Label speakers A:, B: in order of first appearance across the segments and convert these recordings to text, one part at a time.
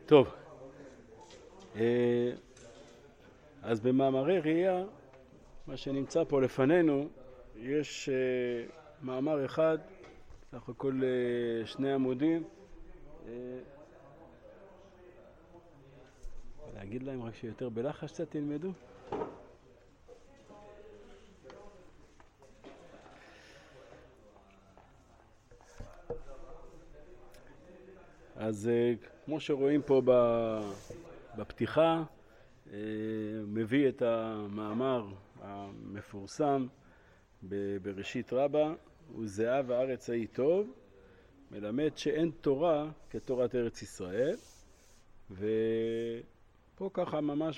A: טוב, אז במאמרי ראייה, מה שנמצא פה לפנינו, יש מאמר אחד, סך הכל 2 עמודים. להגיד להם רק שיותר בלחש קצת תלמדו. אז כמו שרואים פה בפתיחה, מביא את המאמר המפורסם בראשית רבה, וזהה וארץ ההיא טוב, מלמד שאין תורה כתורת ארץ ישראל, ופה ככה ממש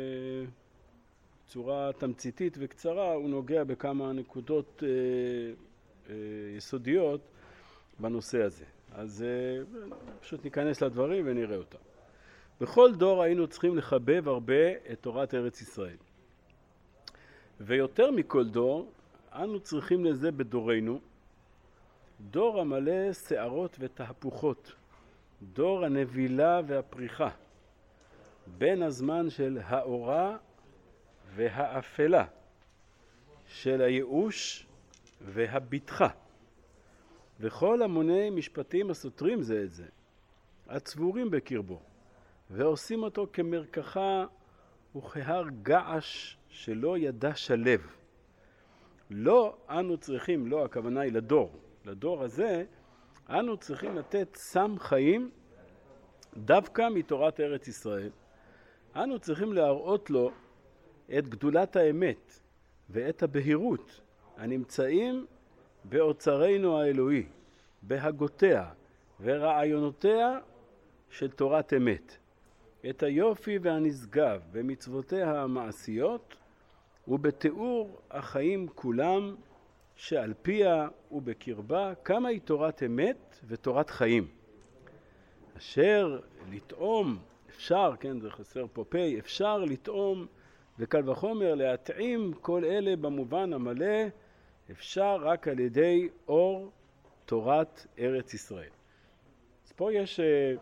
A: בצורה תמציתית וקצרה הוא נוגע בכמה נקודות יסודיות בנושא הזה. אז פשוט ניכנס לדברים ונראה אותם. בכל דור היינו צריכים לחבב הרבה את תורת ארץ ישראל. ויותר מכל דור, אנו צריכים לזה בדורנו, דור המלא שערות ותהפוכות, דור הנבילה והפריחה, בין הזמן של האורה והאפלה, של הייאוש והביטחה, וכל המוני משפטים הסותרים זה את זה, הצבורים בקרבו, ועושים אותו כמרקחה וכהר געש שלא ידע שלב. לא אנו צריכים, לא הכוונה היא לדור הזה, אנו צריכים לתת סם חיים דווקא מתורת ארץ ישראל. אנו צריכים להראות לו את גדולת האמת ואת הבהירות הנמצאים באוצרנו האלוהי, בהגותיה ורעיונותיה של תורת אמת, את היופי והנשגב במצוותיה המעשיות ובתיאור החיים כולם שעל פיה ובקרבה כמה היא תורת אמת ותורת חיים. אשר לטעום, אפשר, כן, זה חסר פה פי, אפשר לטעום וקל וחומר להתעים כל אלה במובן המלא, אפשר רק על ידי אור תורת ארץ ישראל. אז פה יש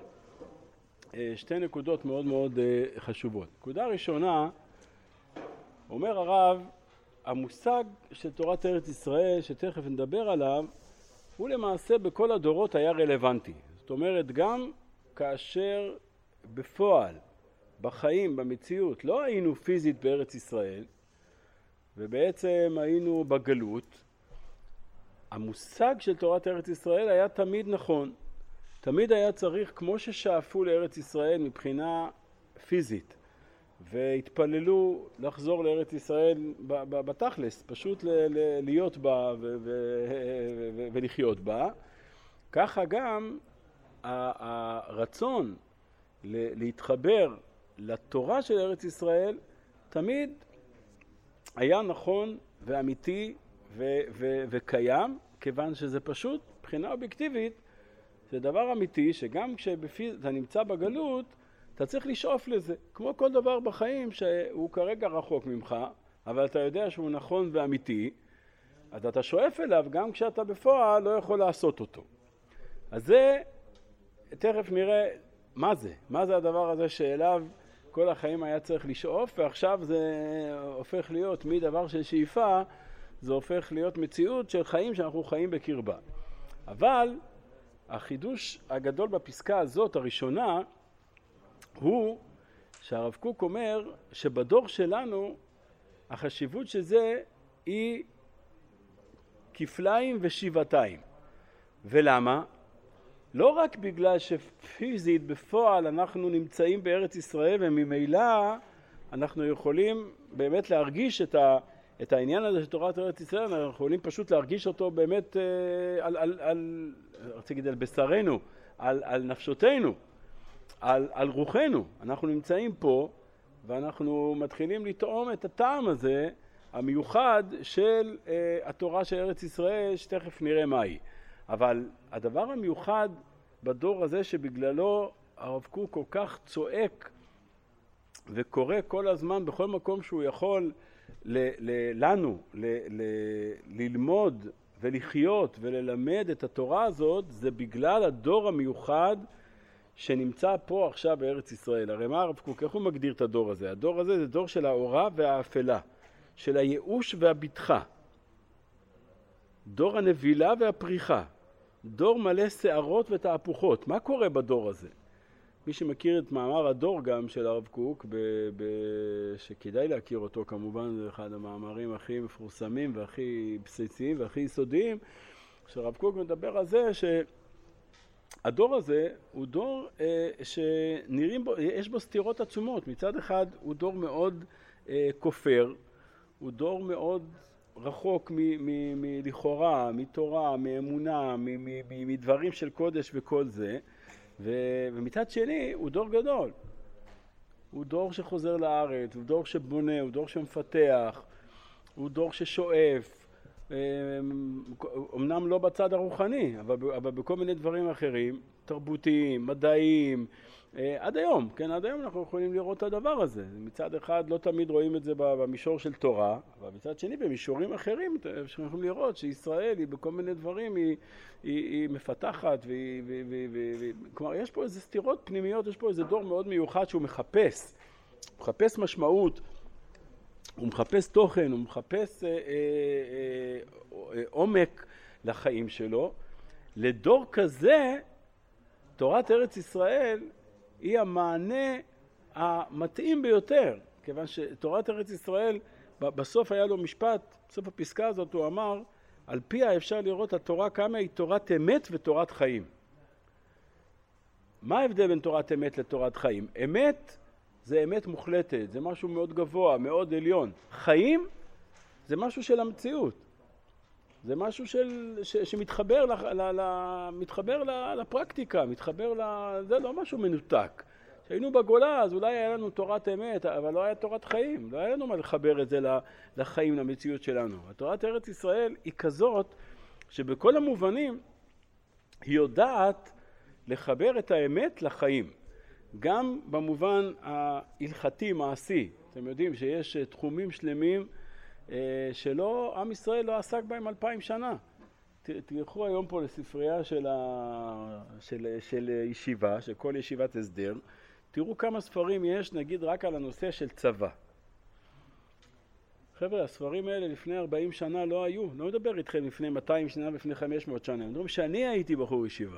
A: 2 נקודות מאוד מאוד חשובות. נקודה ראשונה, אומר הרב, המושג של תורת ארץ ישראל, שתכף נדבר עליו, הוא למעשה בכל הדורות היה רלוונטי. זאת אומרת, גם כאשר בפועל, בחיים, במציאות, לא היינו פיזית בארץ ישראל, ובעצם היינו בגלות, המושג של תורת ארץ ישראל היה תמיד נכון. תמיד היה צריך, כמו ששאפו לארץ ישראל מבחינה פיזית, והתפללו לחזור לארץ ישראל בתכלס, פשוט להיות בה ולחיות בה, ככה גם הרצון להתחבר לתורה של ארץ ישראל תמיד היה נכון ואמיתי וקיים, כיוון שזה פשוט, מבחינה אובייקטיבית, זה דבר אמיתי שגם כשאתה נמצא בגלות, אתה צריך לשאוף לזה. כמו כל דבר בחיים שהוא כרגע רחוק ממך, אבל אתה יודע שהוא נכון ואמיתי, אז אתה שואף אליו גם כשאתה בפועל לא יכול לעשות אותו. אז זה, תכף נראה מה זה. מה זה הדבר הזה שאליו כל החיים היה צריך לשאוף, ועכשיו זה הופך להיות מדבר של שאיפה, זה הופך להיות מציאות של חיים שאנחנו חיים בקרבה. אבל החידוש הגדול בפסקה הזאת, הראשונה, הוא שהרב קוק אומר שבדור שלנו החשיבות של זה היא כפליים ושבעתיים. ולמה? לא רק בגלל שפיזית בפועל אנחנו נמצאים בארץ ישראל וממילא אנחנו יכולים באמת להרגיש את העניין הזה של תורת ארץ ישראל, אנחנו יכולים פשוט להרגיש אותו באמת רוצה להגיד על בשרנו, על נפשותנו, על רוחנו. אנחנו נמצאים פה ואנחנו מתחילים לטעום את הטעם הזה המיוחד של התורה של ארץ ישראל, שתכף נראה מהי. אבל הדבר המיוחד בדור הזה שבגללו הרב קוק כל כך צועק וקורא כל הזמן בכל מקום שהוא יכול לנו ללמוד ולחיות וללמד את התורה הזאת, זה בגלל הדור המיוחד שנמצא פה עכשיו בארץ ישראל. הרי מה הרב קוק, איך הוא מגדיר את הדור הזה? הדור הזה זה דור של האורה והאפלה, של הייאוש והבטחה, דור הנבילה והפריחה, דור מלא שערות ותהפוכות. מה קורה בדור הזה? מי שמכיר את מאמר הדור גם של הרב קוק, שכדאי להכיר אותו כמובן, זה אחד המאמרים הכי מפורסמים והכי בסיסיים והכי יסודיים, שהרב קוק מדבר על זה שהדור הזה הוא דור שנראים בו, יש בו סתירות עצומות. מצד אחד הוא דור מאוד כופר, הוא דור מאוד רחוק לכאורה, מתורה, מאמונה, מדברים של קודש וכל זה, ומצד שני הוא דור גדול. הוא דור שחוזר לארץ, הוא דור שבונה, הוא דור שמפתח, הוא דור ששואף, אמנם לא בצד הרוחני, אבל בכל מיני דברים אחרים, תרבותיים, מדעיים, עד היום, כן, עד היום אנחנו יכולים לראות את הדבר הזה. מצד אחד לא תמיד רואים את זה במישור של תורה, אבל מצד שני במישורים אחרים אנחנו יכולים לראות שישראל היא בכל מיני דברים היא מפתחת, כלומר יש פה איזה סתירות פנימיות, יש פה איזה דור מאוד מיוחד שהוא מחפש משמעות, הוא מחפש תוכן, הוא מחפש עומק לחיים שלו. לדור כזה תורת ארץ ישראל היא המענה המתאים ביותר, כיוון שתורת ארץ ישראל, בסוף היה לו משפט, בסוף הפסקה הזאת הוא אמר, על פיה אפשר לראות התורה כמה היא תורת אמת ותורת חיים. מה ההבדל בין תורת אמת לתורת חיים? אמת זה אמת מוחלטת, זה משהו מאוד גבוה, מאוד עליון. חיים זה משהו של המציאות. זה משהו שמתחבר מתחבר לפרקטיקה, זה לא משהו מנותק. כשהיינו בגולה אז אולי היה לנו תורת אמת, אבל לא היה תורת חיים. לא היה לנו מה לחבר את זה לחיים, למציאות שלנו. התורת ארץ ישראל היא כזאת שבכל המובנים היא יודעת לחבר את האמת לחיים. גם במובן ההלכתי, מעשי. אתם יודעים שיש תחומים שלמים שלא, עם ישראל לא עסק בהם 2000 שנה. תלכו היום פה לספרייה של ישיבה, של כל ישיבת הסדר, תראו כמה ספרים יש, נגיד רק על הנושא של צבא. חבר'ה, הספרים האלה לפני 40 שנה לא היו, לא מדבר איתכם לפני 200 שנה ולפני 500 שנה, מדברים שאני הייתי בחור ישיבה.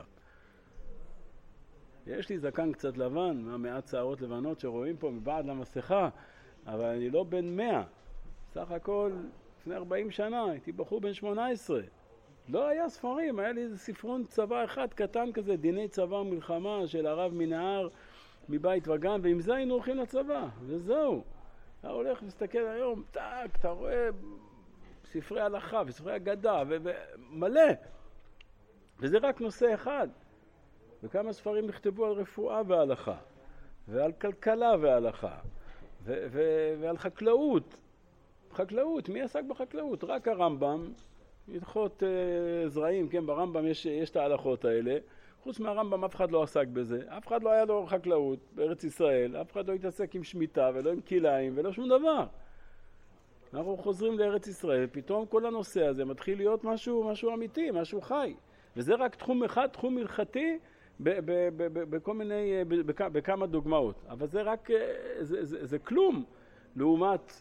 A: יש לי זקן קצת לבן, מהמעט שערות לבנות שרואים פה מבעד למסכה, אבל אני לא בן 100. סך הכל, לפני 40 שנה, הייתי בחור בן 18. לא היה ספרים, היה לי איזה ספרון צבא אחד קטן כזה, דיני צבא ומלחמה של הרב מנהר מבית וגן, ועם זה היינו הולכים לצבא, וזהו. אתה הולך להסתכל היום, טק, אתה רואה ספרי הלכה וספרי אגדה, ומלא. וזה רק נושא אחד. וכמה ספרים נכתבו על רפואה והלכה, ועל כלכלה והלכה, ועל חקלאות. חקלאות, מי עסק בחקלאות? רק הרמב"ם, הלכות זרעים, כן, ברמב"ם יש את ההלכות האלה. חוץ מהרמב"ם אף אחד לא עסק בזה, אף אחד לא היה לו חקלאות בארץ ישראל, אף אחד לא התעסק עם שמיטה ולא עם כיליים ולא שום דבר. אנחנו חוזרים לארץ ישראל, פתאום כל הנושא הזה מתחיל להיות משהו אמיתי, משהו חי. וזה רק תחום אחד, תחום הלכתי, בכל מיני, בכמה דוגמאות. אבל זה רק, זה כלום לעומת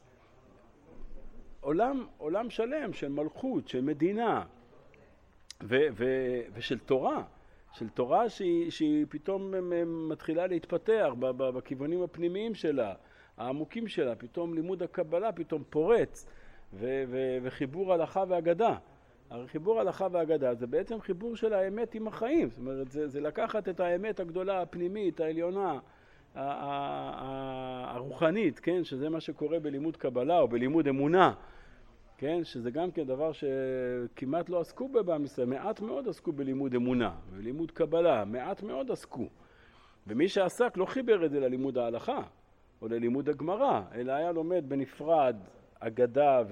A: עולם שלם של מלכות, של מדינה ושל תורה. של תורה שהיא פתאום מתחילה להתפתח בכיוונים הפנימיים שלה, העמוקים שלה, פתאום לימוד הקבלה פתאום פורץ, וחיבור הלכה והגדה. החיבור הלכה והגדה זה בעצם חיבור של האמת עם החיים, זאת אומרת זה לקחת את האמת הגדולה, הפנימית, העליונה, הרוחנית, כן, שזה מה שקורה בלימוד קבלה או בלימוד אמונה, כן, שזה גם כן דבר שכמעט לא עסקו בעם ישראל, מעט מאוד עסקו בלימוד אמונה, בלימוד קבלה, מעט מאוד עסקו. ומי שעסק לא חיבר את זה ללימוד ההלכה או ללימוד הגמרא, אלא היה לומד בנפרד אגדה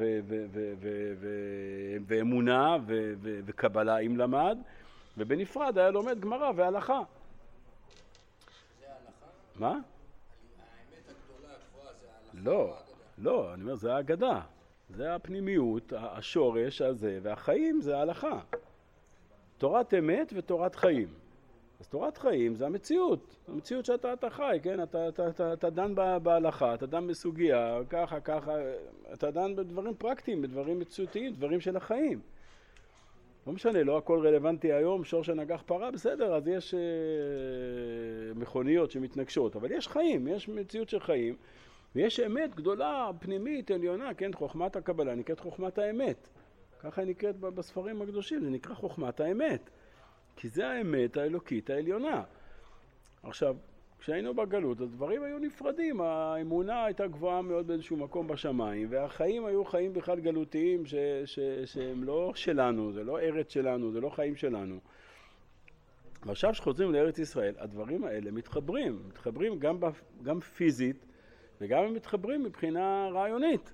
A: ואמונה וקבלה אם למד, ובנפרד היה לומד גמרא והלכה.
B: זה ההלכה?
A: מה?
B: האמת הגדולה הגבוהה זה ההלכה?
A: לא, אני אומר זה האגדה. זה הפנימיות, השורש הזה, והחיים זה ההלכה. תורת אמת ותורת חיים. אז תורת חיים זה המציאות, המציאות שאתה חי, כן? אתה דן בהלכה, אתה דן בסוגיה, ככה, אתה דן בדברים פרקטיים, בדברים מציאותיים, דברים של החיים. לא משנה, לא הכל רלוונטי היום, שור שנגח פרה, בסדר, אז יש מכוניות שמתנגשות, אבל יש חיים, יש מציאות של חיים, ויש אמת גדולה, פנימית, עליונה, כן? חוכמת הקבלה נקראת חוכמת האמת. ככה היא נקראת בספרים הקדושים, זה נקרא חוכמת האמת. כי זה האמת האלוקית העליונה. עכשיו, כשהיינו בגלות, הדברים היו נפרדים, האמונה הייתה גבוהה מאוד באיזשהו מקום בשמיים, והחיים היו חיים בכלל גלותיים שהם לא שלנו, זה לא ארץ שלנו, זה לא חיים שלנו. ועכשיו שחוזרים לארץ ישראל, הדברים האלה מתחברים גם פיזית, וגם הם מתחברים מבחינה רעיונית.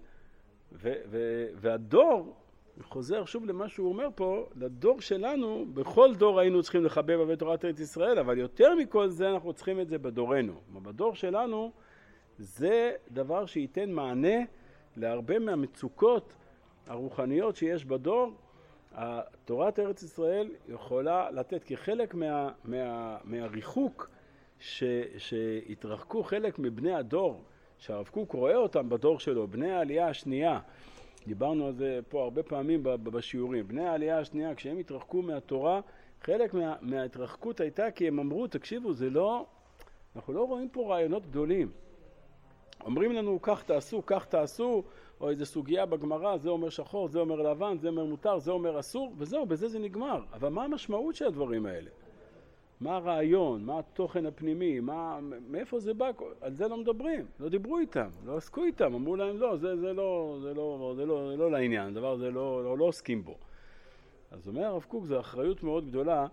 A: והדור, חוזר שוב למה שהוא אומר פה, לדור שלנו, בכל דור היינו צריכים לחבב אוהבי תורת ארץ ישראל, אבל יותר מכל זה אנחנו צריכים את זה בדורנו. בדור שלנו זה דבר שייתן מענה להרבה מהמצוקות הרוחניות שיש בדור. תורת ארץ ישראל יכולה לתת, כחלק מהריחוק שהתרחקו חלק מבני הדור, שהרב קוק רואה אותם בדור שלו, בני העלייה השנייה, דיברנו על זה פה הרבה פעמים בשיעורים. בני העלייה השנייה, כשהם התרחקו מהתורה, חלק מההתרחקות הייתה כי הם אמרו, תקשיבו, אנחנו לא רואים פה רעיונות גדולים. אומרים לנו, כך תעשו, או איזו סוגיה בגמרא, זה אומר שחור, זה אומר לבן, זה אומר מותר, זה אומר אסור, וזהו, בזה זה נגמר. אבל מה המשמעות של הדברים האלה? מה הרעיון? מה התוכן הפנימי? מאיפה זה בא? על זה לא מדברים, לא דיברו איתם, לא עסקו איתם, אמרו להם לא, זה לא לעניין, דבר הזה לא עוסקים בו. אז אומר הרב קוק, זו אחריות מאוד גדולה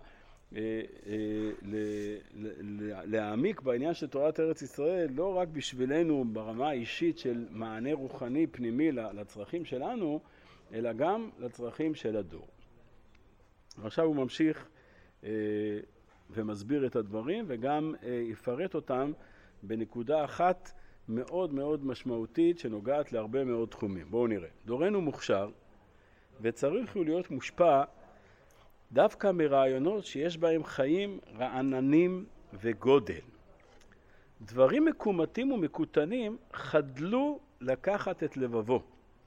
A: להעמיק בעניין של תורת ארץ ישראל, לא רק בשבילנו ברמה האישית של מענה רוחני פנימי לצרכים שלנו, אלא גם לצרכים של הדור. עכשיו הוא ממשיך ומסביר את הדברים, וגם יפרט אותם בנקודה אחת מאוד מאוד משמעותית שנוגעת להרבה מאוד תחומים. בואו נראה. דורנו מוכשר, וצריך הוא להיות מושפע דווקא מרעיונות שיש בהם חיים רעננים וגודל. דברים מקומטים ומקוטנים חדלו לקחת את לבבו.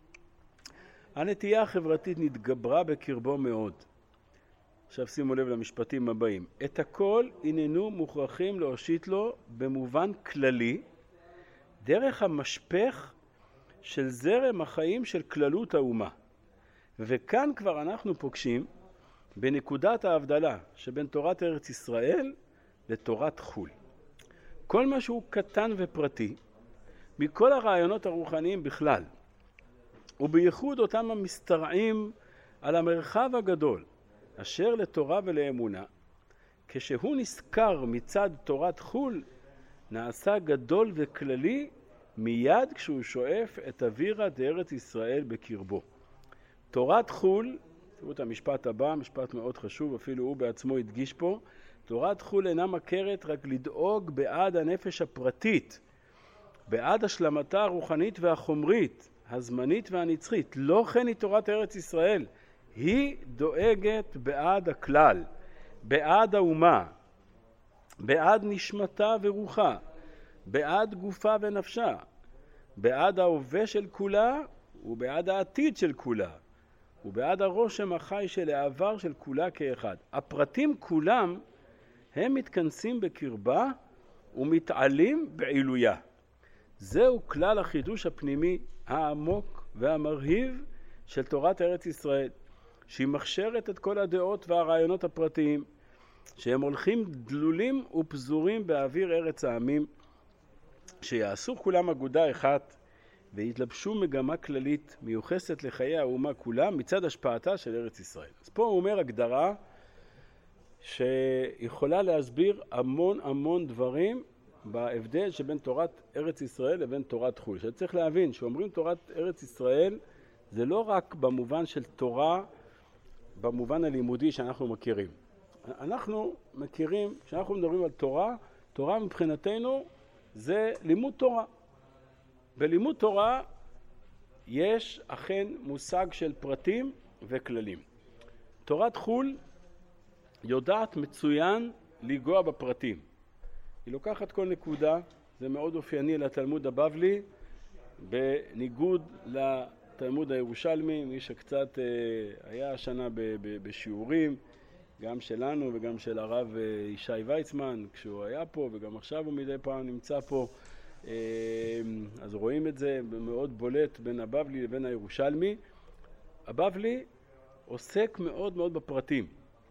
A: הנטייה החברתית נתגברה בקרבו מאוד. עכשיו שימו לב למשפטים הבאים. את הכל הננו מוכרחים להושיט לו במובן כללי, דרך המשפך של זרם החיים של כללות האומה. וכאן כבר אנחנו פוגשים בנקודת ההבדלה שבין תורת ארץ ישראל לתורת חול. כל מה שהוא קטן ופרטי, מכל הרעיונות הרוחניים בכלל, ובייחוד אותם המשתרעים על המרחב הגדול, אשר לתורה ולאמונה, כשהוא נזכר מצד תורת חול, נעשה גדול וכללי מיד כשהוא שואף את אווירה דארץ ישראל בקרבו. תורת חול, תראו את המשפט הבא, משפט מאוד חשוב, אפילו הוא בעצמו הדגיש פה, תורת חול אינה מכרת רק לדאוג בעד הנפש הפרטית, בעד השלמתה הרוחנית והחומרית, הזמנית והנצחית. לא כן היא תורת ארץ ישראל. היא דואגת בעד הכלל, בעד האומה, בעד נשמתה ורוחה, בעד גופה ונפשה, בעד ההווה של כולה ובעד העתיד של כולה, ובעד הרושם החי של העבר של כולה כאחד. הפרטים כולם הם מתכנסים בקרבה ומתעלים בעילויה. זהו כלל החידוש הפנימי העמוק והמרהיב של תורת ארץ ישראל, שהיא מכשרת את כל הדעות והרעיונות הפרטיים, שהם הולכים דלולים ופזורים באוויר ארץ העמים, שיעשו כולם אגודה אחת, והתלבשו מגמה כללית מיוחסת לחיי האומה כולם מצד השפעתה של ארץ ישראל. אז פה הוא אומר הגדרה שיכולה להסביר המון דברים בהבדל שבין תורת ארץ ישראל לבין תורת חול. שצריך להבין שאומרים תורת ארץ ישראל זה לא רק במובן של תורה, במובן הלימודי שאנחנו מכירים. אנחנו מכירים, כשאנחנו מדברים על תורה, תורה מבחינתנו זה לימוד תורה. בלימוד תורה יש אכן מושג של פרטים וכללים. תורת חול יודעת מצוין ליגוע בפרטים. היא לוקחת כל נקודה, זה מאוד אופייני לתלמוד הבבלי, בניגוד לתלמוד הירושלמי, מי שקצת היה השנה בשיעורים, גם שלנו וגם של הרב ישי ויצמן, כשהוא היה פה, וגם עכשיו הוא מדי פעם נמצא פה, אז רואים את זה מאוד בולט בין הבבלי לבין הירושלמי. הבבלי עוסק מאוד מאוד בפרטים.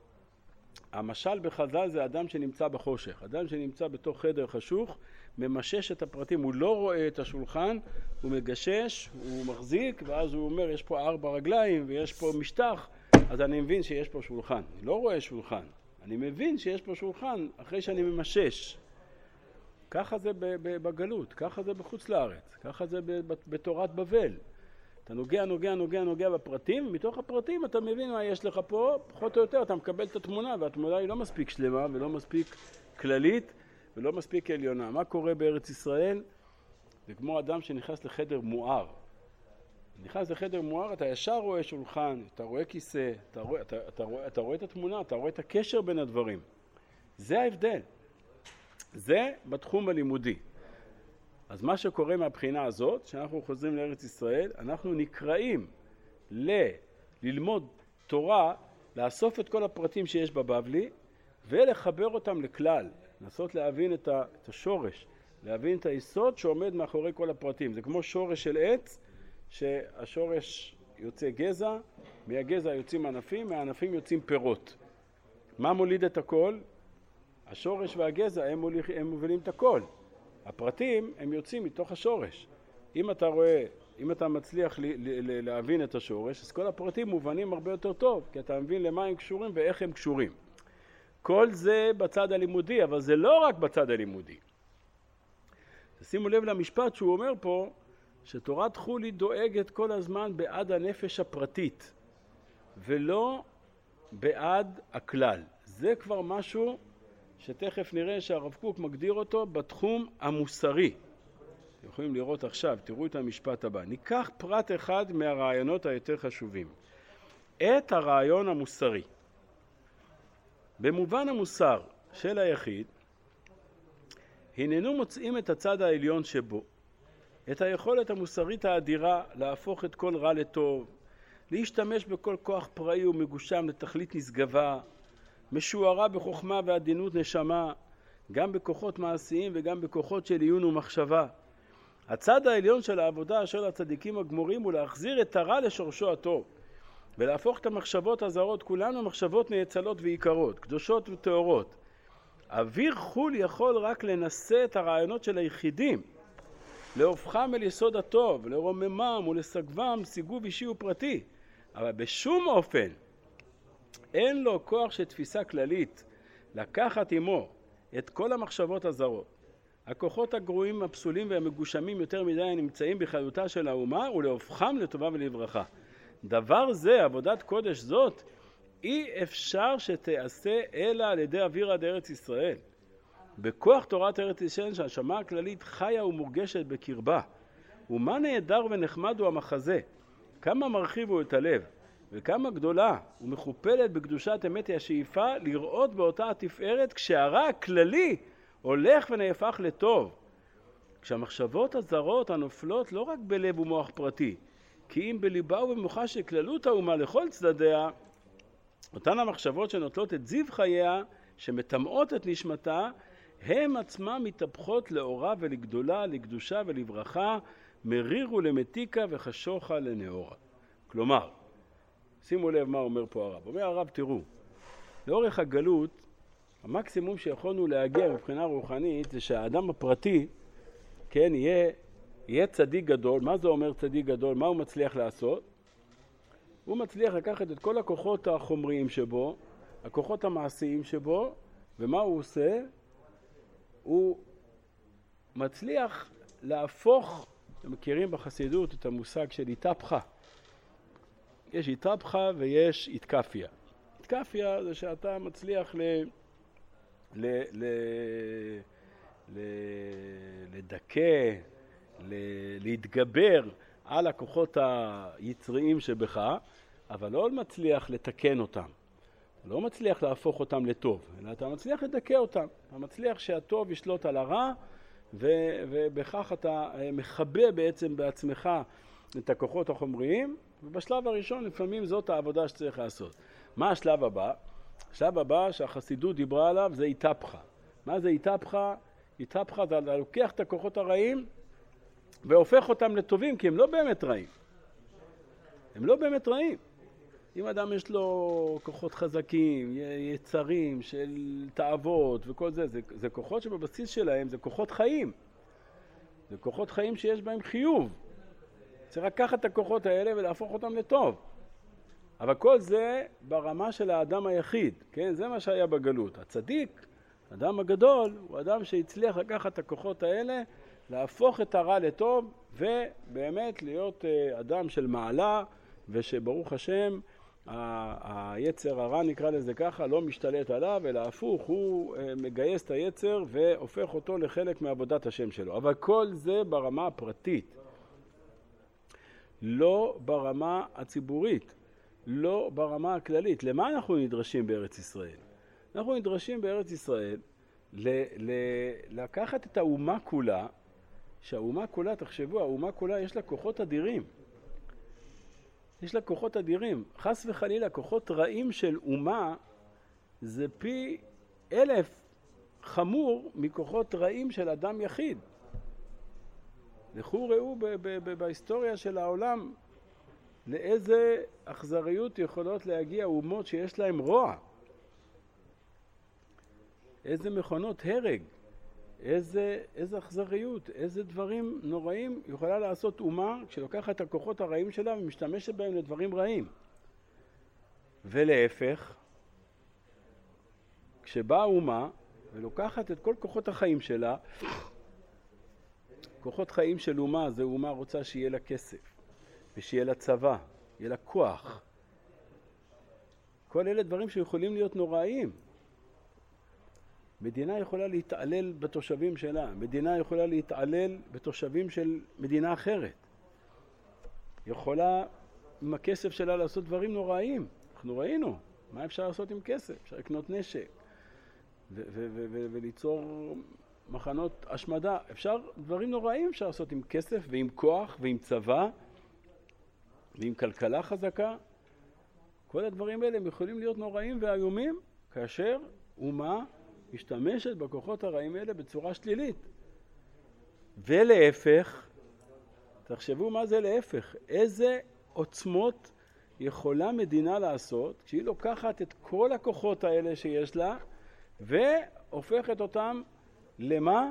A: המשל בחז"ל זה אדם שנמצא בחושך. אדם שנמצא בתוך חדר חשוך, ממשש את הפרטים, הוא לא רואה את השולחן, הוא מגשש, הוא מחזיק, ואז הוא אומר, יש פה 4 רגליים ויש פה משטח, אז אני מבין שיש פה שולחן. אני לא רואה שולחן, אני מבין שיש פה שולחן אחרי שאני ממשש. ככה זה בגלות, ככה זה בחוץ לארץ, ככה זה בתורת בבל. אתה נוגע בפרטים, ומתוך הפרטים אתה מבין מה יש לך פה, פחות או יותר אתה מקבל את התמונה, והתמונה היא לא מספיק שלמה ולא מספיק כללית ולא מספיק עליונה. מה קורה בארץ ישראל? זה כמו אדם שנכנס לחדר מואר. נכנס לחדר מואר, אתה ישר רואה שולחן, אתה רואה כיסא, אתה רואה את התמונה, אתה רואה את הקשר בין הדברים. זה ההבדל. זה בתחום הלימודי. אז מה שקורה מהבחינה הזאת, שאנחנו חוזרים לארץ ישראל, אנחנו נקראים ללמוד תורה, לאסוף את כל הפרטים שיש בבבלי, ולחבר אותם לכלל, לנסות להבין את השורש, להבין את היסוד שעומד מאחורי כל הפרטים. זה כמו שורש של עץ, שהשורש יוצא גזע, מהגזע יוצאים ענפים, מהענפים יוצאים פירות. מה מוליד את הכל? השורש והגזע הם מובילים את הכל. הפרטים הם יוצאים מתוך השורש. אם אתה מצליח להבין את השורש, אז כל הפרטים מובנים הרבה יותר טוב, כי אתה מבין למה הם קשורים ואיך הם קשורים. כל זה בצד הלימודי, אבל זה לא רק בצד הלימודי. שימו לב למשפט שהוא אומר פה, שתורת חולי דואגת כל הזמן בעד הנפש הפרטית, ולא בעד הכלל. זה כבר משהו שתכף נראה שהרב קוק מגדיר אותו בתחום המוסרי. אתם יכולים לראות עכשיו, תראו את המשפט הבא. ניקח פרט אחד מהרעיונות היותר חשובים. את הרעיון המוסרי. במובן המוסר של היחיד, הננו מוצאים את הצד העליון שבו, את היכולת המוסרית האדירה להפוך את כל רע לטוב, להשתמש בכל כוח פראי ומגושם לתכלית נשגבה, משוערה בחוכמה ועדינות נשמה, גם בכוחות מעשיים וגם בכוחות של עיון ומחשבה. הצד העליון של העבודה של הצדיקים הגמורים הוא להחזיר את הרע לשורשו הטוב, ולהפוך את המחשבות הזרות כולנו מחשבות נאצלות ועיקרות, קדושות וטהורות. אוויר חול יכול רק לנסה את הרעיונות של היחידים, להופכם אל יסוד הטוב, לרוממם ולסגבם סיגוב אישי ופרטי, אבל בשום אופן אין לו כוח של תפיסה כללית לקחת עמו את כל המחשבות הזרות. הכוחות הגרועים, הפסולים והמגושמים יותר מדי הנמצאים בחיותה של האומה ולהופכם לטובה ולברכה. דבר זה, עבודת קודש זאת, אי אפשר שתעשה אלא על ידי אוויר עד ארץ ישראל. בכוח תורת ארץ ישראל שהשמה הכללית חיה ומורגשת בקרבה. ומה נהדר ונחמד הוא המחזה. כמה מרחיב הוא את הלב. וכמה גדולה ומכופלת בקדושת אמת היא השאיפה לראות באותה התפארת כשהרע הכללי הולך ונהפך לטוב. כשהמחשבות הזרות הנופלות לא רק בלב ומוח פרטי, כי אם בליבה ובמוחה של כללות האומה לכל צדדיה, אותן המחשבות שנוטלות את זיו חייה, שמטמאות את נשמתה, הם עצמם מתהפכות לאורה ולגדולה, לקדושה ולברכה, מרירו למתיקה וחשוכה לנאורה. כלומר, שימו לב מה אומר פה הרב. אומר הרב, תראו, לאורך הגלות, המקסימום שיכולנו להגיע מבחינה רוחנית זה שהאדם הפרטי, כן, יהיה צדיק גדול. מה זה אומר צדיק גדול? מה הוא מצליח לעשות? הוא מצליח לקחת את כל הכוחות החומריים שבו, הכוחות המעשיים שבו, ומה הוא עושה? הוא מצליח להפוך, אתם מכירים בחסידות את המושג של התהפכה. יש התהפכה ויש התקפיה. התקפיה זה שאתה מצליח לדכא, להתגבר על הכוחות היצריים שבך, אבל לא מצליח לתקן אותם. לא מצליח להפוך אותם לטוב, אלא אתה מצליח לדכא אותם. אתה מצליח שהטוב ישלוט על הרע, ובכך אתה מחבא בעצם בעצמך את הכוחות החומריים, ובשלב הראשון לפעמים זאת העבודה שצריך לעשות. מה השלב הבא? השלב הבא שהחסידות דיברה עליו זה התהפכה. מה זה התהפכה? התהפכה זה לוקח את הכוחות הרעים והופך אותם לטובים, כי הם לא באמת רעים. הם לא באמת רעים. אם אדם יש לו כוחות חזקים, יצרים של תאוות וכל זה, זה כוחות שבבסיס שלהם זה כוחות חיים. זה כוחות חיים שיש בהם חיוב. צריך לקחת את הכוחות האלה ולהפוך אותם לטוב. אבל כל זה ברמה של האדם היחיד, כן? זה מה שהיה בגלות. הצדיק, האדם הגדול, הוא אדם שהצליח לקחת את הכוחות האלה, להפוך את הרע לטוב, ובאמת להיות אדם של מעלה, ושברוך השם, היצר הרע נקרא לזה ככה, לא משתלט עליו, אלא הפוך, הוא מגייס את היצר והופך אותו לחלק מעבודת השם שלו. אבל כל זה ברמה הפרטית, לא ברמה הציבורית, לא ברמה הכללית. למה אנחנו נדרשים בארץ ישראל? אנחנו נדרשים בארץ ישראל לקחת את האומה כולה, שהאומה כולה, תחשבו, האומה כולה יש לה כוחות אדירים. יש לה כוחות אדירים. חס וחלילה, כוחות רעים של אומה זה פי 1000 חמור מכוחות רעים של אדם יחיד. לכו ראו בהיסטוריה של העולם לאיזה אכזריות יכולות להגיע אומות שיש להם רוע. איזה מכונות הרג, איזה אכזריות, איזה דברים נוראים יכולה לעשות אומה כשלוקחת את הכוחות הרעים שלה ומשתמשת בהם לדברים רעים. ולהפך, כשבאה אומה ולוקחת את כל כוחות החיים שלה, כוחות חיים של אומה, זה אומה רוצה שיהיה לה כסף, ושיהיה לה צבא, יהיה לה כוח. כל אלה דברים שיכולים להיות נוראים. מדינה יכולה להתעלל בתושבים שלה, מדינה יכולה להתעלל בתושבים של מדינה אחרת. יכולה עם הכסף שלה לעשות דברים נוראים. אנחנו ראינו, מה אפשר לעשות עם כסף? אפשר לקנות נשק וליצור מחנות השמדה. אפשר, דברים נוראים אפשר לעשות עם כסף ועם כוח ועם צבא ועם כלכלה חזקה. כל הדברים האלה הם יכולים להיות נוראים ואיומים כאשר אומה משתמשת בכוחות הרעים האלה בצורה שלילית. ולהפך, תחשבו מה זה להפך. איזה עוצמות יכולה מדינה לעשות כשהיא לוקחת את כל הכוחות האלה שיש לה והופכת אותם למה?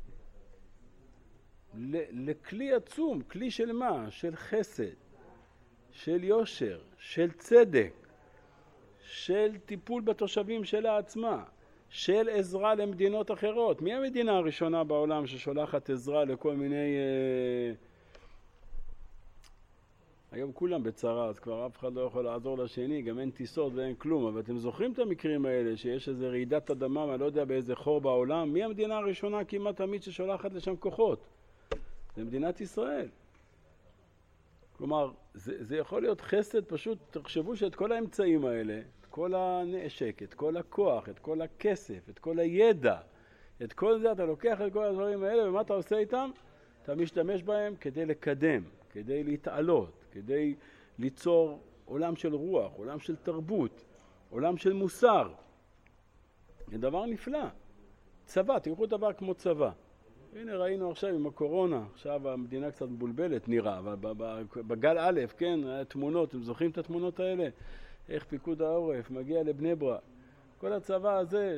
A: לכלי עצום. כלי של מה? של חסד, של יושר, של צדק, של טיפול בתושבים שלה עצמה, של עזרה למדינות אחרות. מי המדינה הראשונה בעולם ששולחת עזרה לכל מיני... היום כולם בצרה, אז כבר אף אחד לא יכול לעזור לשני, גם אין טיסות ואין כלום. אבל אתם זוכרים את המקרים האלה שיש איזה רעידת אדמה, אני לא יודע באיזה חור בעולם? מי המדינה הראשונה כמעט תמיד ששולחת לשם כוחות? זה מדינת ישראל. כלומר, זה יכול להיות חסד פשוט. תחשבו שאת כל האמצעים האלה, את כל הנשק, את כל הכוח, את כל הכסף, את כל הידע, את כל זה אתה לוקח את כל הדברים האלה, ומה אתה עושה איתם? אתה משתמש בהם כדי לקדם, כדי להתעלות, כדי ליצור עולם של רוח, עולם של תרבות, עולם של מוסר. זה דבר נפלא. צבא, תראו דבר כמו צבא. הנה ראינו עכשיו עם הקורונה, עכשיו המדינה קצת מבולבלת נראה, אבל בגל א', כן, התמונות, אתם זוכרים את התמונות האלה? איך פיקוד העורף מגיע לבני ברק. כל הצבא הזה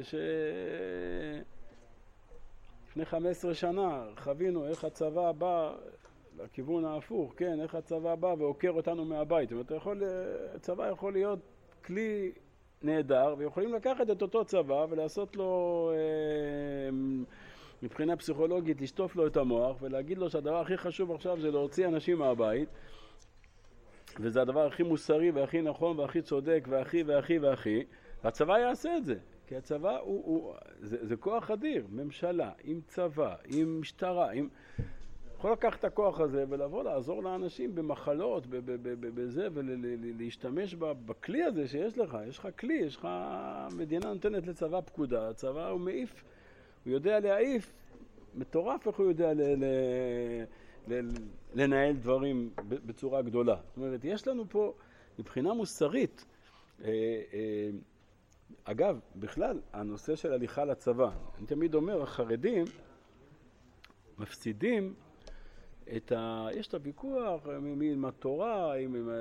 A: לפני 15 שנה חווינו איך הצבא בא לכיוון ההפוך, כן, איך הצבא בא ועוקר אותנו מהבית. זאת אומרת, הצבא יכול להיות כלי נהדר, ויכולים לקחת את אותו צבא ולעשות לו, מבחינה פסיכולוגית, לשטוף לו את המוח ולהגיד לו שהדבר הכי חשוב עכשיו זה להוציא אנשים מהבית, וזה הדבר הכי מוסרי והכי נכון והכי צודק והכי, והצבא יעשה את זה. כי הצבא זה כוח אדיר, ממשלה, עם צבא, עם משטרה, עם יכול לקחת את הכוח הזה ולבוא לעזור לאנשים במחלות, בזה, ולהשתמש בכלי הזה שיש לך. יש לך כלי, יש לך מדינה נותנת לצבא פקודה, הצבא הוא מעיף, הוא יודע להעיף, מטורף איך הוא יודע לנהל דברים בצורה גדולה. זאת אומרת, יש לנו פה מבחינה מוסרית, אגב, בכלל, הנושא של הליכה לצבא, אני תמיד אומר, החרדים מפסידים יש את הוויכוח, מי ילמד תורה,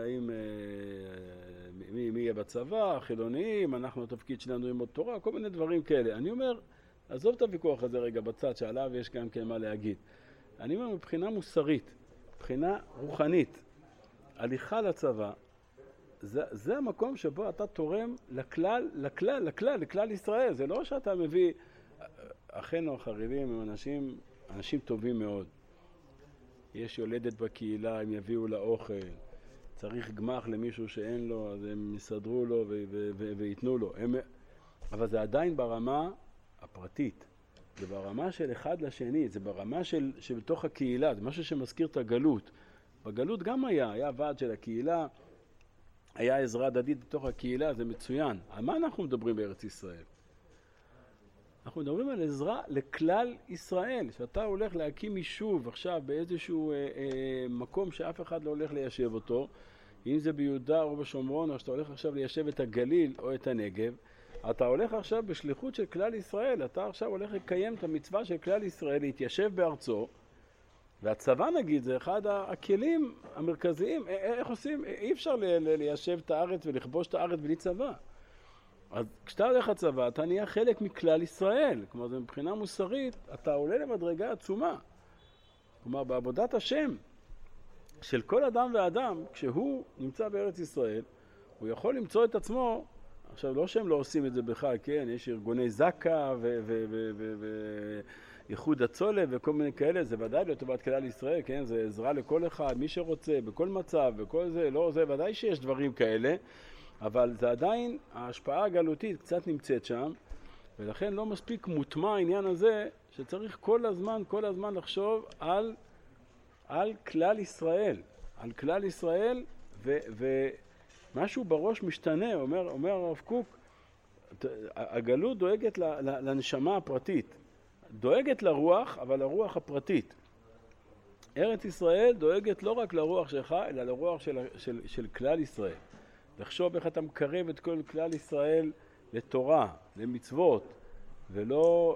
A: מי יהיה בצבא, חילוניים, אנחנו התפקיד שלנו ללמוד תורה, כל מיני דברים כאלה. אני אומר, עזוב את הוויכוח הזה רגע בצד, שעליו יש גם כן מה להגיד. אני אומר, מבחינה מוסרית, מבחינה רוחנית, הליכה לצבא, זה המקום שבו אתה תורם לכלל ישראל. זה לא שאתה מביא, אחינו החרדים הם אנשים טובים מאוד. יש יולדת בקהילה, הם יביאו לה אוכל. צריך גמח למישהו שאין לו, אז הם יסדרו לו ויתנו לו. אבל זה עדיין ברמה הפרטית. זה ברמה של אחד לשני, זה ברמה של בתוך הקהילה, זה משהו שמזכיר את הגלות. בגלות גם היה ועד של הקהילה, היה עזרה הדדית בתוך הקהילה, זה מצוין. על מה אנחנו מדברים בארץ ישראל? אנחנו מדברים על עזרה לכלל ישראל, שאתה הולך להקים יישוב עכשיו באיזשהו מקום שאף אחד לא הולך ליישב אותו, אם זה ביהודה או בשומרון, או שאתה הולך עכשיו ליישב את הגליל או את הנגב, אתה הולך עכשיו בשליחות של כלל ישראל, אתה עכשיו הולך לקיים את המצווה של כלל ישראל, להתיישב בארצו, והצבא נגיד זה אחד הכלים המרכזיים, איך עושים? אי אפשר ליישב את הארץ ולכבוש את הארץ בלי צבא. אז כשאתה הולך לצבא, אתה נהיה חלק מכלל ישראל. כלומר, זה מבחינה מוסרית, אתה עולה למדרגה עצומה. כלומר, בעבודת השם של כל אדם ואדם, כשהוא נמצא בארץ ישראל, הוא יכול למצוא את עצמו, עכשיו לא שהם לא עושים את זה בכלל, כן? יש ארגוני זקה איחוד הצולב וכל מיני כאלה, זה ודאי לטובת כלל ישראל, כן? זה עזרה לכל אחד, מי שרוצה, בכל מצב, בכל זה, לא, זה ודאי שיש דברים כאלה, אבל זה עדיין, ההשפעה הגלותית קצת נמצאת שם, ולכן לא מספיק מוטמע העניין הזה, שצריך כל הזמן לחשוב על כלל ישראל, על כלל ישראל, ומשהו בראש משתנה, אומר הרב קוק, הגלות דואגת לנשמה הפרטית, דואגת לרוח, אבל לרוח הפרטית. ארץ ישראל דואגת לא רק לרוח שלך, אלא לרוח של כלל ישראל. לחשוב איך אתה מקרב את כל כלל ישראל לתורה, למצוות, ולא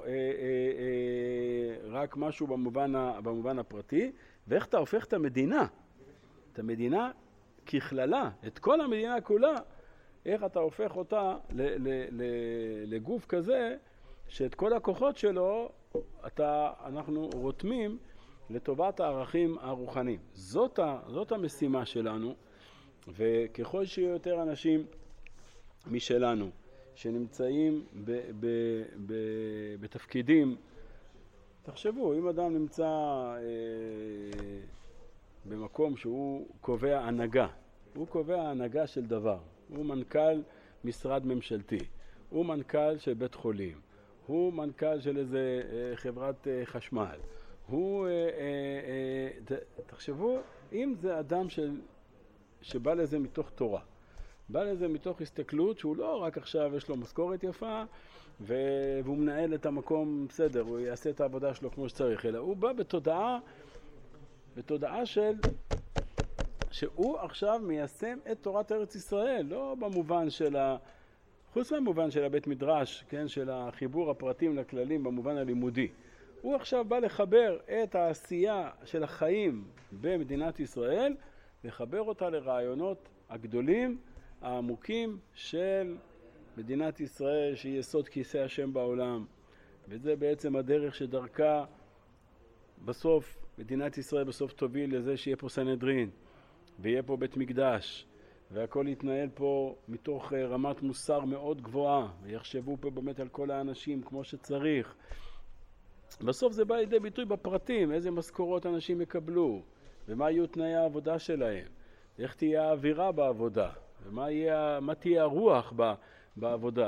A: רק משהו במובן הפרטי, ואיך אתה הופך את המדינה ככללה, את כל המדינה כולה, איך אתה הופך אותה לגוף כזה, שאת כל הכוחות שלו אנחנו רותמים לטובת הערכים הרוחניים. זאת המשימה שלנו, וככל שיהיו יותר אנשים משלנו שנמצאים בתפקידים, תחשבו, אם אדם נמצא במקום שהוא קובע הנהגה, הוא קובע הנהגה של דבר, הוא מנכ"ל משרד ממשלתי, הוא מנכ"ל של בית חולים, הוא מנכ"ל של איזה חברת חשמל, תחשבו, אם זה אדם שבא לזה מתוך תורה, בא לזה מתוך הסתכלות שהוא לא רק עכשיו יש לו משכורת יפה והוא מנהל את המקום בסדר, הוא יעשה את העבודה שלו כמו שצריך, אלא הוא בא בתודעה שהוא עכשיו מיישם את תורת ארץ ישראל, לא במובן חוץ מהמובן של הבית מדרש, כן, של החיבור הפרטים לכללים במובן הלימודי. הוא עכשיו בא לחבר את העשייה של החיים במדינת ישראל, לחבר אותה לרעיונות הגדולים, העמוקים של מדינת ישראל, שהיא יסוד כיסא השם בעולם. וזה בעצם הדרך שדרכה בסוף, מדינת ישראל בסוף תוביל לזה שיהיה פה סנהדרין, ויהיה פה בית מקדש, והכל יתנהל פה מתוך רמת מוסר מאוד גבוהה, ויחשבו פה באמת על כל האנשים כמו שצריך. בסוף זה בא לידי ביטוי בפרטים, איזה משכורות אנשים יקבלו, ומה יהיו תנאי העבודה שלהם, איך תהיה האווירה בעבודה, ומה תהיה הרוח בעבודה,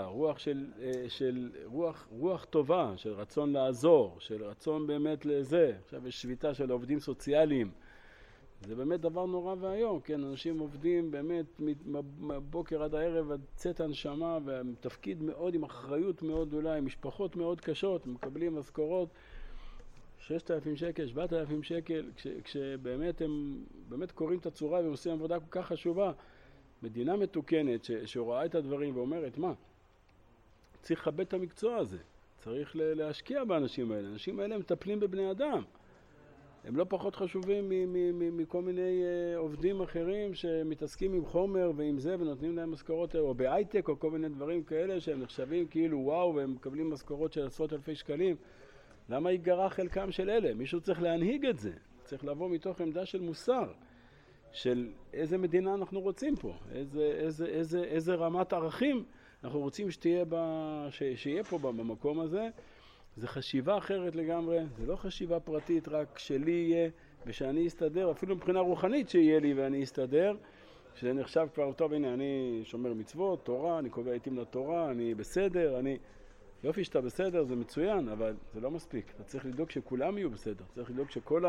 A: רוח טובה, של רצון לעזור, של רצון באמת לזה. עכשיו יש שביתה של עובדים סוציאליים. זה באמת דבר נורא והיום, כן? אנשים עובדים באמת מבוקר עד הערב עד צאת הנשמה, ותפקיד מאוד עם אחריות מאוד גדולה, עם משפחות מאוד קשות, מקבלים משכורות 6,000 שקל, 7,000 שקל, כשבאמת הם באמת קוראים את הצורה ועושים עבודה כל כך חשובה. מדינה מתוקנת שרואה את הדברים ואומרת, מה? צריך לכבד את המקצוע הזה, צריך להשקיע באנשים האלה. האנשים האלה מטפלים בבני אדם. הם לא פחות חשובים מכל מיני עובדים אחרים שמתעסקים עם חומר ועם זה ונותנים להם משכורות, או בהייטק או כל מיני דברים כאלה שהם נחשבים כאילו וואו והם מקבלים משכורות של עשרות אלפי שקלים. למה ייגרע חלקם של אלה? מישהו צריך להנהיג את זה. צריך לבוא מתוך עמדה של מוסר, של איזה מדינה אנחנו רוצים פה, איזה רמת ערכים אנחנו רוצים שיהיה פה במקום הזה. זה חשיבה אחרת לגמרי, זה לא חשיבה פרטית רק שלי יהיה ושאני אסתדר, אפילו מבחינה רוחנית שיהיה לי ואני אסתדר, שזה נחשב כבר טוב, הנה אני שומר מצוות, תורה, אני קובע עיתים לתורה, אני בסדר, יופי שאתה בסדר, זה מצוין, אבל זה לא מספיק. אתה צריך לדאוג שכולם יהיו בסדר, צריך לדאוג שכל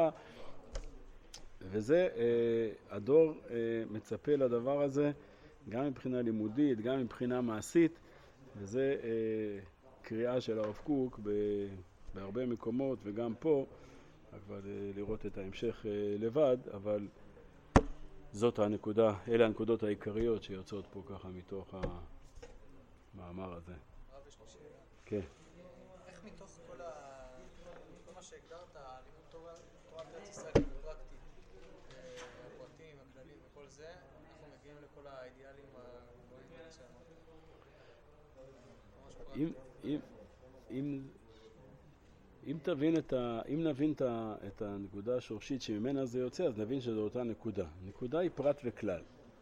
A: וזה, הדור מצפה לדבר הזה, גם מבחינה לימודית, גם מבחינה מעשית, וזה קריאה של הרב קוק בהרבה מקומות וגם פה, אבל לראות את ההמשך לבד, אבל זאת הנקודה, אלה הנקודות העיקריות שיוצאות פה ככה מתוך המאמר הזה. כן.
B: איך מתוך כל מה שהגדרת, לימוד תורה בארץ ישראל פרקטי, הפרטים, הכללים וכל זה, אנחנו מגיעים לכל האידיאלים הגבוהים האלה שאמרת?
A: אם נבין את הנקודה השורשית שממנה זה יוצא, אז נבין שזו אותה נקודה. נקודה היא פרט וכלל.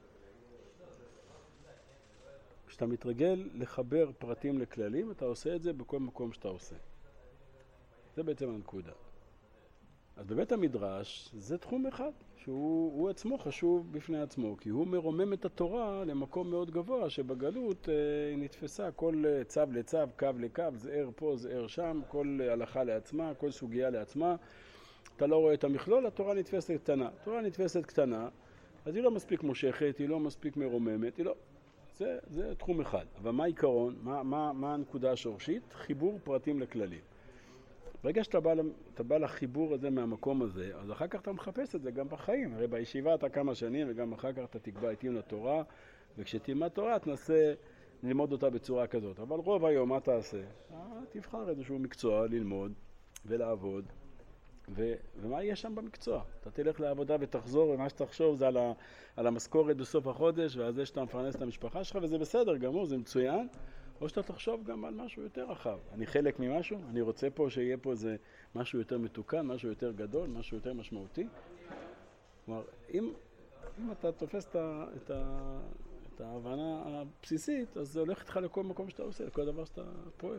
A: כשאתה מתרגל לחבר פרטים לכללים, אתה עושה את זה בכל מקום שאתה עושה. זה בעצם הנקודה. אז בבית המדרש זה תחום אחד, שהוא עצמו חשוב בפני עצמו, כי הוא מרומם את התורה למקום מאוד גבוה, שבגלות היא נתפסה כל צו לצו, קו לקו, זהר פה, זהר שם, כל הלכה לעצמה, כל סוגיה לעצמה. אתה לא רואה את המכלול, התורה נתפסת קטנה. התורה נתפסת קטנה, אז היא לא מספיק מושכת, היא לא מספיק מרוממת, היא לא... זה תחום אחד. אבל מה העיקרון? מה הנקודה השורשית? חיבור פרטים לכללים. ברגע שאתה בא לחיבור הזה מהמקום הזה, אז אחר כך אתה מחפש את זה גם בחיים. הרי בישיבה אתה כמה שנים וגם אחר כך אתה תקבע עיתים לתורה, וכשתלמד תורה תנסה ללמוד אותה בצורה כזאת. אבל רוב היום מה תעשה? תבחר איזשהו מקצוע ללמוד ולעבוד, ומה יהיה שם במקצוע? אתה תלך לעבודה ותחזור, ומה שתחשוב זה על המשכורת בסוף החודש, ועל זה שאתה מפרנס את המשפחה שלך, וזה בסדר גמור, זה מצוין. או שאתה תחשוב גם על משהו יותר רחב. אני חלק ממשהו, אני רוצה פה שיהיה פה איזה משהו יותר מתוקן, משהו יותר גדול, משהו יותר משמעותי. כלומר, אם אתה תופס את ההבנה הבסיסית, אז זה הולך איתך לכל מקום שאתה עושה, לכל דבר שאתה פועל.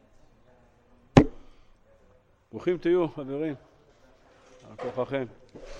A: ברוכים תהיו, חברים. על כוחכם.